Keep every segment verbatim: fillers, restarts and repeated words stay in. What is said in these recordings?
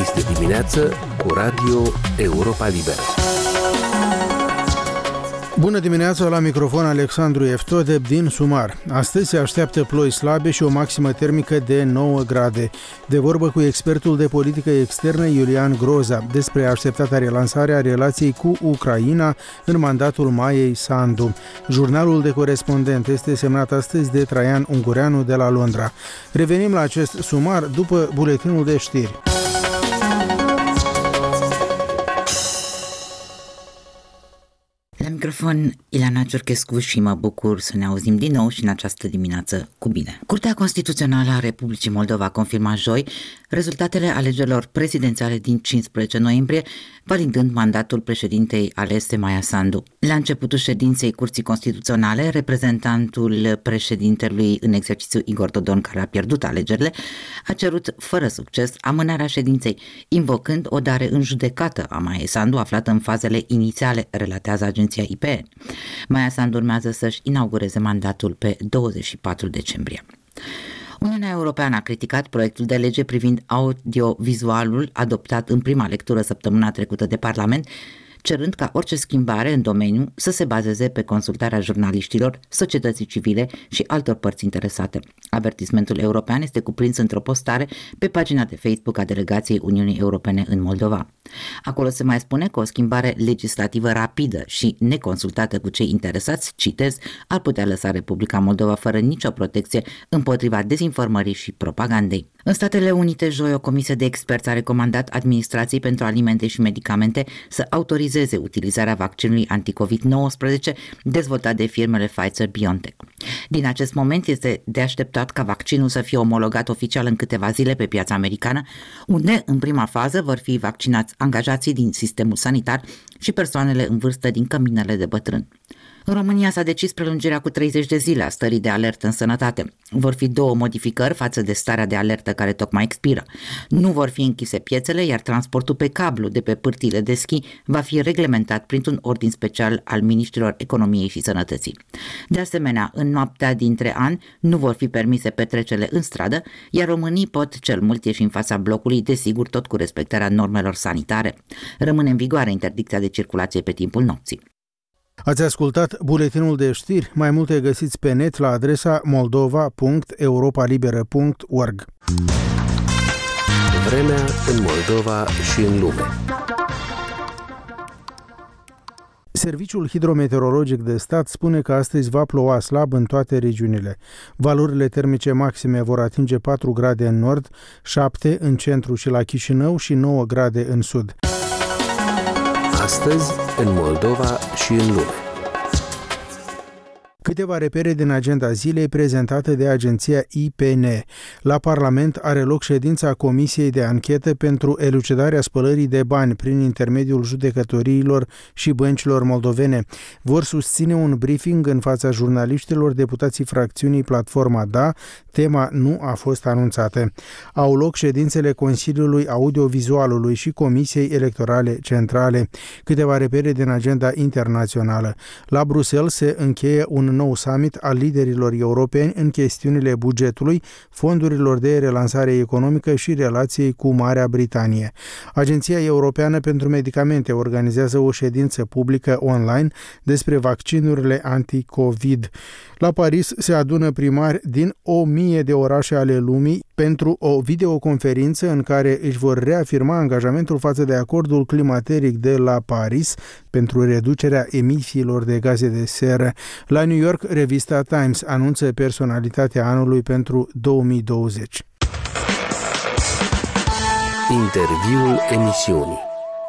Este dimineață cu Radio Europa Liberă. Bună dimineața, la microfon Alexandru Eftodeb din Sumar. Astăzi se așteaptă ploi slabe și o maximă termică de nouă grade. De vorbă cu expertul de politică externă Iulian Groza despre așteptata relansare a relației cu Ucraina în mandatul Maiei Sandu. Jurnalul de corespondent este semnat astăzi de Traian Ungureanu de la Londra. Revenim la acest sumar după buletinul de știri. La microfon, Ileana Ciorchescu și mă bucur să ne auzim din nou și în această dimineață cu bine. Curtea Constituțională a Republicii Moldova a confirmat joi rezultatele alegerilor prezidențiale din cincisprezece noiembrie, validând mandatul președintei alese Maia Sandu. La începutul ședinței Curții Constituționale, reprezentantul președintelui în exercițiu Igor Dodon, care a pierdut alegerile, a cerut fără succes amânarea ședinței, invocând o dare în judecată a Maiei Sandu aflată în fazele inițiale, relatează agenția I P N. Maia Sandu urmează să-și inaugureze mandatul pe douăzeci și patru decembrie. Uniunea Europeană a criticat proiectul de lege privind audiovizualul adoptat în prima lectură săptămâna trecută de Parlament, cerând ca orice schimbare în domeniu să se bazeze pe consultarea jurnaliștilor, societății civile și altor părți interesate. Avertismentul european este cuprins într-o postare pe pagina de Facebook a delegației Uniunii Europene în Moldova. Acolo se mai spune că o schimbare legislativă rapidă și neconsultată cu cei interesați, citez, ar putea lăsa Republica Moldova fără nicio protecție împotriva dezinformării și propagandei. În Statele Unite, joi, o comisie de experți a recomandat Administrației pentru Alimente și Medicamente să autorizeze utilizarea vaccinului anticovid nouăsprezece dezvoltat de firmele Pfizer-BioNTech. Din acest moment este de așteptat ca vaccinul să fie omologat oficial în câteva zile pe piața americană, unde în prima fază vor fi vaccinați angajații din sistemul sanitar și persoanele în vârstă din căminele de bătrâni. În România s-a decis prelungirea cu treizeci de zile a stării de alertă în sănătate. Vor fi două modificări față de starea de alertă care tocmai expiră. Nu vor fi închise piețele, iar transportul pe cablu de pe pârtiile de schi va fi reglementat printr-un ordin special al Ministrilor Economiei și Sănătății. De asemenea, în noaptea dintre ani nu vor fi permise petrecerile în stradă, iar românii pot cel mult ieși în fața blocului, desigur tot cu respectarea normelor sanitare. Rămâne în vigoare interdicția de circulație pe timpul nopții. Ați ascultat buletinul de știri, mai multe găsiți pe net la adresa moldova punct europalibera punct org. Vremea în Moldova și în lume. Serviciul hidrometeorologic de stat spune că astăzi va ploua slab în toate regiunile. Valorile termice maxime vor atinge patru grade în nord, șapte în centru și la Chișinău și nouă grade în sud. Astăzi, în Moldova și în lume. Câteva repere din agenda zilei prezentată de agenția I P N. La Parlament are loc ședința Comisiei de Anchetă pentru elucidarea spălării de bani prin intermediul judecătoriilor și băncilor moldovene. Vor susține un briefing în fața jurnaliștilor deputații fracțiunii Platforma Da. Tema nu a fost anunțată. Au loc ședințele Consiliului Audiovizualului și Comisiei Electorale Centrale. Câteva repere din agenda internațională. La Bruxelles se încheie un nou summit al liderilor europeni în chestiunile bugetului, fondurilor de relansare economică și relației cu Marea Britanie. Agenția Europeană pentru Medicamente organizează o ședință publică online despre vaccinurile anti-COVID. La Paris se adună primari din o mie de orașe ale lumii pentru o videoconferință în care își vor reafirma angajamentul față de acordul climateric de la Paris pentru reducerea emisiilor de gaze de seră. La New York, revista Times anunță personalitatea anului pentru două mii douăzeci. Interviul emisiunii.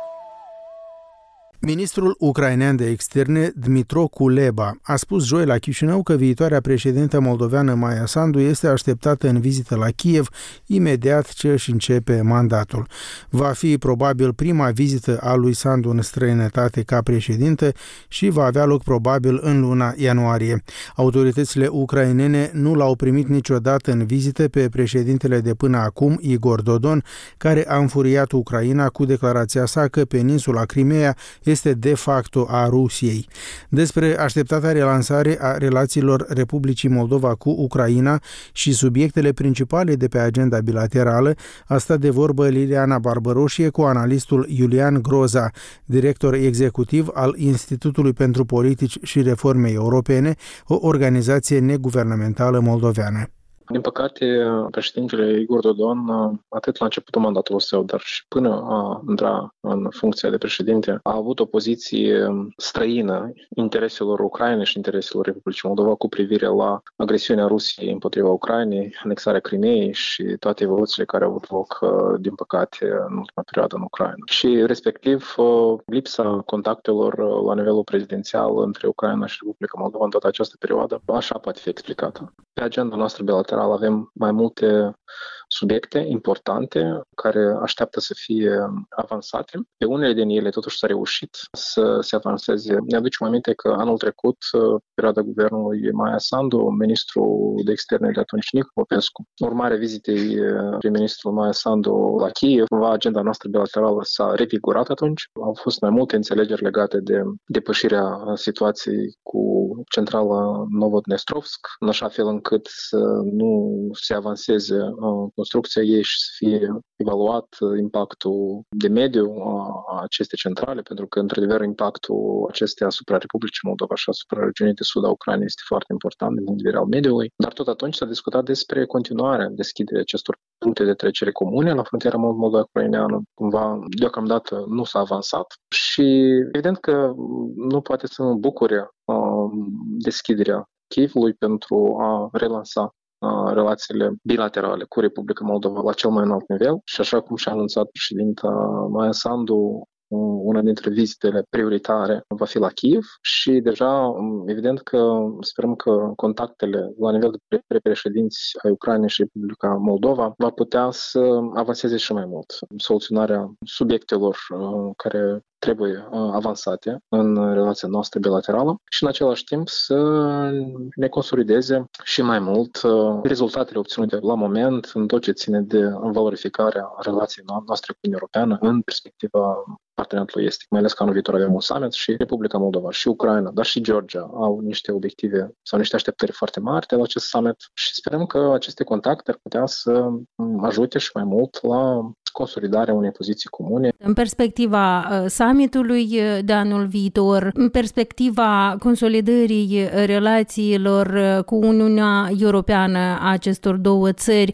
Ministrul ucrainean de externe, Dmytro Kuleba, a spus joi la Chișinău că viitoarea președintă moldoveană Maia Sandu este așteptată în vizită la Kiev imediat ce își începe mandatul. Va fi probabil prima vizită a lui Sandu în străinătate ca președintă și va avea loc probabil în luna ianuarie. Autoritățile ucrainene nu l-au primit niciodată în vizită pe președintele de până acum, Igor Dodon, care a înfuriat Ucraina cu declarația sa că peninsula Crimea este este de facto a Rusiei. Despre așteptata relansare a relațiilor Republicii Moldova cu Ucraina și subiectele principale de pe agenda bilaterală a stat de vorbă Liliana Barbăroșie cu analistul Iulian Groza, director executiv al Institutului pentru Politici și Reforme Europene, o organizație neguvernamentală moldoveană. Din păcate, președintele Igor Dodon, atât la începutul mandatului său, dar și până a intra în funcția de președinte, a avut o poziție străină intereselor Ucrainei și intereselor Republicii Moldova cu privire la agresiunea Rusiei împotriva Ucrainei, anexarea Crimeei și toate evoluțiile care au avut loc, din păcate, în ultima perioadă în Ucraina. Și, respectiv, lipsa contactelor la nivelul prezidențial între Ucraina și Republica Moldova în toată această perioadă, așa poate fi explicată. Pe agenda noastră bilaterală avem mai multe subiecte importante care așteaptă să fie avansate. Pe unele din ele totuși s-a reușit să se avanseze. Ne aducem aminte că anul trecut, perioada guvernului Maia Sandu, ministrul de externe de atunci, Nicu Popescu, urmarea vizitei prim-ministrului Maia Sandu la Kiev, agenda noastră bilaterală s-a revigorat atunci. Au fost mai multe înțelegeri legate de depășirea situației cu centrala Novodnestrovsk, în așa fel încât să nu se avanseze construcția ei și să fie evaluat impactul de mediu a acestei centrale, pentru că, într-adevăr, impactul acestea asupra Republicii Moldova și asupra regiunii de sud a Ucrainei este foarte important din punct de vedere al mediului. Dar tot atunci s-a discutat despre continuarea deschiderii acestor puncte de trecere comune la frontiera moldova-ucraineană. Cumva, deocamdată, nu s-a avansat și evident că nu poate să mă bucure deschiderea Chievului pentru a relansa relațiile bilaterale cu Republica Moldova la cel mai înalt nivel și așa cum și-a anunțat președinta Maia Sandu, una dintre vizitele prioritare va fi la Kiev și deja evident că sperăm că contactele la nivel de președinți ai Ucrainei și Republica Moldova va putea să avanseze și mai mult. Soluționarea subiectelor care trebuie avansate în relația noastră bilaterală și în același timp să ne consolideze și mai mult rezultatele obținute la moment în tot ce ține de valorificarea relației noastre cu Uniunea Europeană în perspectiva parteneriatului estic, mai ales că anul viitor avem un summit și Republica Moldova și Ucraina, dar și Georgia au niște obiective sau niște așteptări foarte mari de la acest summit și sperăm că aceste contacte ar putea să ajute și mai mult la consolidarea unei poziții comune. În perspectiva summitului de anul viitor, în perspectiva consolidării relațiilor cu Uniunea Europeană a acestor două țări,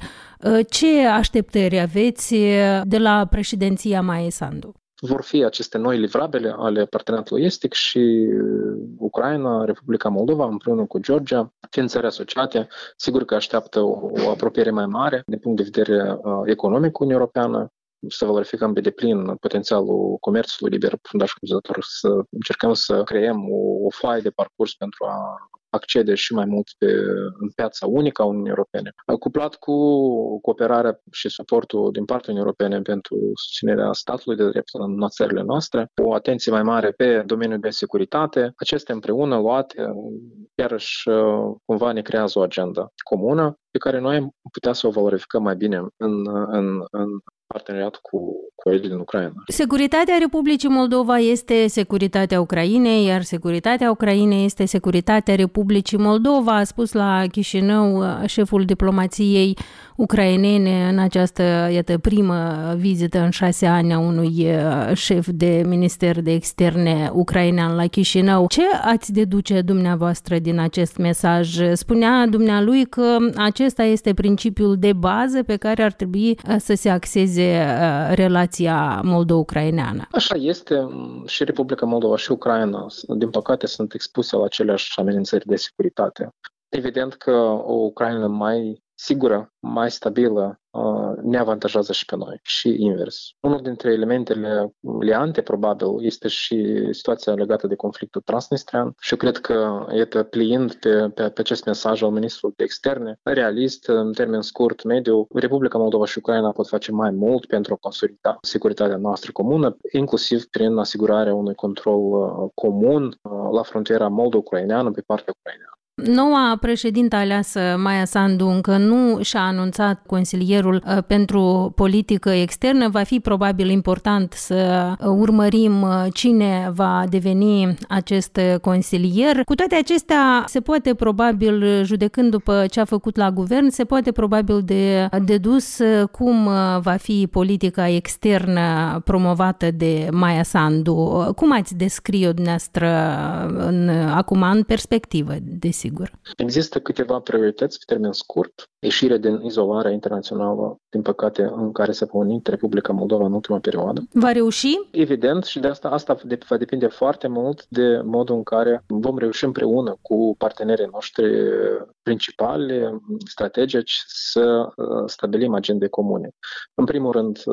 ce așteptări aveți de la președinția Maia Sandu? Vor fi aceste noi livrabile ale parteneriatului estic și Ucraina, Republica Moldova, împreună cu Georgia, fiind țări asociate, sigur că așteaptă o, o apropiere mai mare din punct de vedere uh, economic cu Uniunea Europeană, să valorificăm pe deplin potențialul comerțului liber, fundaș cuprinzător, să încercăm să creăm o, o foaie de parcurs pentru a accede și mai mult pe, în piața unică a Uniunii Europene. Cuplat cu cooperarea și suportul din partea Uniunii Europene pentru susținerea statului de drept în țările noastre, o atenție mai mare pe domeniul de securitate, acestea împreună luate, iarăși cumva ne creează o agendă comună pe care noi am putea să o valorificăm mai bine în, în, în parteneriat cu colegii din Ucraina. Securitatea Republicii Moldova este securitatea Ucrainei, iar securitatea Ucrainei este securitatea Republicii Moldova, a spus la Chișinău șeful diplomației ucrainene în această, iată, primă vizită în șase ani a unui șef de minister de externe ucrainean la Chișinău. Ce ați deduce dumneavoastră din acest mesaj? Spunea dumnealui că acesta este principiul de bază pe care ar trebui să se axeze relația moldo-ucraineană. Așa este. Și Republica Moldova și Ucraina, din păcate, sunt expuse la aceleași amenințări de securitate. Evident că o Ucraina mai sigură, mai stabilă, ne avantajează și pe noi și invers. Unul dintre elementele liante, probabil, este și situația legată de conflictul transnistrian și eu cred că, iată, pliind pe, pe, pe acest mesaj al ministrului de externe, realist, în termen scurt, mediu, Republica Moldova și Ucraina pot face mai mult pentru a consolida securitatea noastră comună, inclusiv prin asigurarea unui control comun la frontiera moldo-ucraineană pe partea ucraineană. Noua președintă aleasă, Maia Sandu, încă nu și-a anunțat consilierul pentru politică externă. Va fi probabil important să urmărim cine va deveni acest consilier. Cu toate acestea, se poate probabil, judecând după ce a făcut la guvern, se poate probabil de dedus cum va fi politica externă promovată de Maia Sandu. Cum ați descrie-o dumneavoastră în, acum în perspectivă, desigur? Există câteva priorități pe termen scurt. Ieșirea din izolarea internațională, din păcate, în care s-a pornit Republica Moldova în ultima perioadă. Va reuși? Evident, și de asta, asta va depinde foarte mult de modul în care vom reuși împreună cu partenerii noștri principali, strategici, să stabilim agende comune. În primul rând,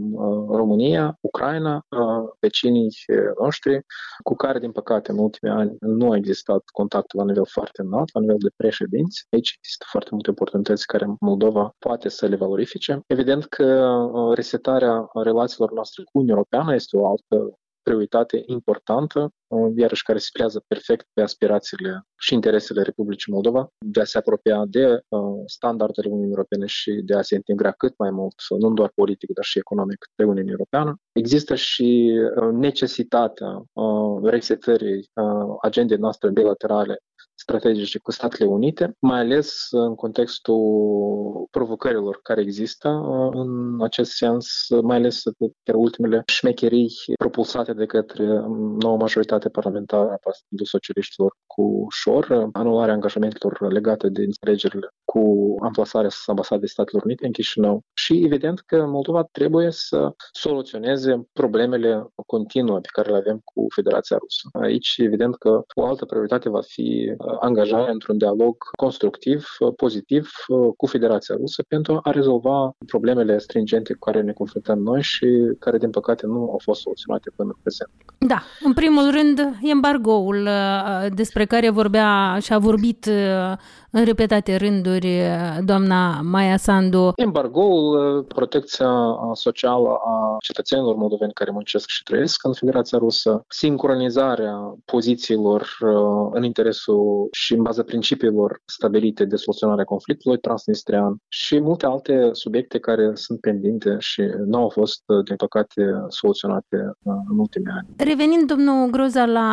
România, Ucraina, vecinii noștri, cu care, din păcate, în ultimii ani nu a existat contactul la nivel foarte înalt, la nivel de președinți. Aici există foarte multe oportunități care Moldova poate să le valorifice. Evident că resetarea relațiilor noastre cu Uniunea Europeană este o altă prioritate importantă, iarăși care se plează perfect pe aspirațiile și interesele Republicii Moldova de a se apropia de standardele Uniunii Europene și de a se integra cât mai mult, nu doar politic, dar și economic, de Uniunea Europeană. Există și necesitatea resetării agendei noastre bilaterale strategice cu Statele Unite, mai ales în contextul provocărilor care există în acest sens, mai ales chiar ultimele șmecherii propulsate de către noua majoritate parlamentară a Partidului Socialiștilor cu U S O R, anularea angajamentelor legate de înțelegerile cu amplasarea ambasadei Statelor Unite în Chișinău. Și evident că Moldova trebuie să soluționeze problemele continue pe care le avem cu Federația Rusă. Aici, evident că o altă prioritate va fi angajarea într-un dialog constructiv, pozitiv cu Federația Rusă pentru a rezolva problemele stringente cu care ne confruntăm noi și care, din păcate, nu au fost soluționate până în prezent. Da, în primul rând, embargoul despre care vorbea și a vorbit în repetate rânduri doamna Maia Sandu. Embargoul, protecția socială a cetățenilor moldoveni care muncesc și trăiesc în Federația Rusă, sincronizarea pozițiilor în interesul și în baza principiilor stabilite de soluționarea conflictului transnistrian și multe alte subiecte care sunt pendinte și nu au fost, din păcate, soluționate în ultimii ani. Revenind, domnul Groza, la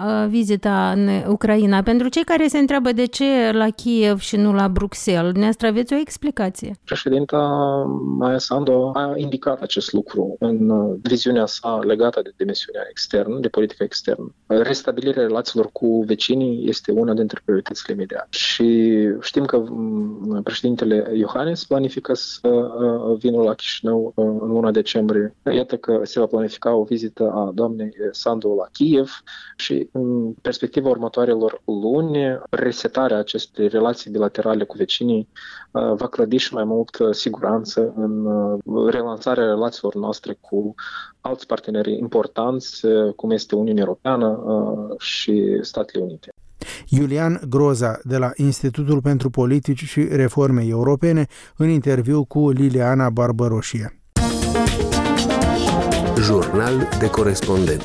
vizita în Ucraina, pentru cei care se întreabă de ce la Kiev și nu la Bruxelles, dumneavoastră aveți o explicație? Președinta Maia Sandu a indicat acest lucru în viziunea sa legată de dimensiunea externă, de politică externă. Restabilirea relațiilor cu vecinii este una dintre prioritățile imediate. Și știm că președintele Iohannis planifică să vină la Chișinău în luna decembrie. Iată că se va planifica o vizită a doamnei Sandu la Kiev și în perspectiva următoarelor luni, resetarea acestei relații bilaterale cu vecinii va clădi și mai mult siguranță în relansarea relațiilor noastre cu alți parteneri importanți, cum este Uniunea Europeană și Statele Unite. Iulian Groza, de la Institutul pentru Politici și Reforme Europene, în interviu cu Liliana Barbăroșie. Jurnal de corespondent.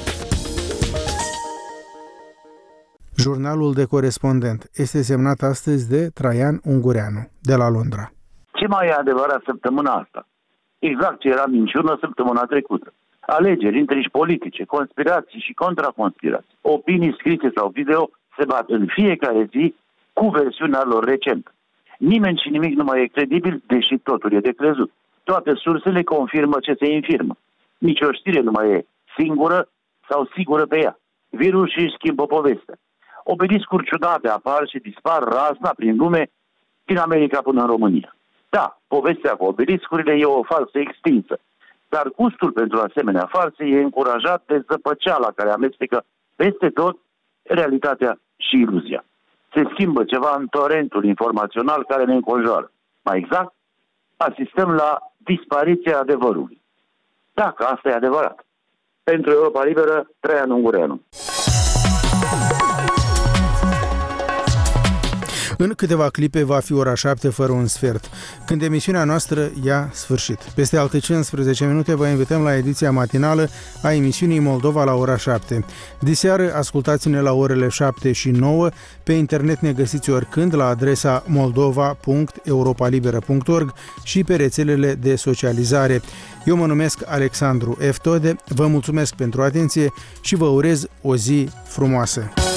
Jurnalul de corespondent este semnat astăzi de Traian Ungureanu, de la Londra. Ce mai e adevărat săptămâna asta? Exact ce era minciună săptămâna trecută. Alegeri, intrigi politice, conspirații și contraconspirații, opinii scrise sau video se bat în fiecare zi cu versiunea lor recentă. Nimeni și nimic nu mai e credibil, deși totul e de crezut. Toate sursele confirmă ce se infirmă. Nici o știre nu mai e singură sau sigură pe ea. Virusii își schimbă povestea. Obeliscuri ciudate apar și dispar razna prin lume, din America până în România. Da, povestea cu obeliscurile e o falsă extinsă, dar gustul pentru asemenea false e încurajat de zăpăceala care amestecă peste tot realitatea și iluzia. Se schimbă ceva în torentul informațional care ne înconjoară. Mai exact, asistăm la dispariția adevărului. Dacă asta e adevărat. Pentru Europa Liberă, Traian Ungureanu. În câteva clipe va fi ora șapte fără un sfert, când emisiunea noastră ia sfârșit. Peste alte cincisprezece minute vă invităm la ediția matinală a emisiunii Moldova la ora șapte. Diseară ascultați-ne la orele șapte și nouă, pe internet ne găsiți oricând la adresa moldova punct europalibera punct org și pe rețelele de socializare. Eu mă numesc Alexandru F. Tode, vă mulțumesc pentru atenție și vă urez o zi frumoasă.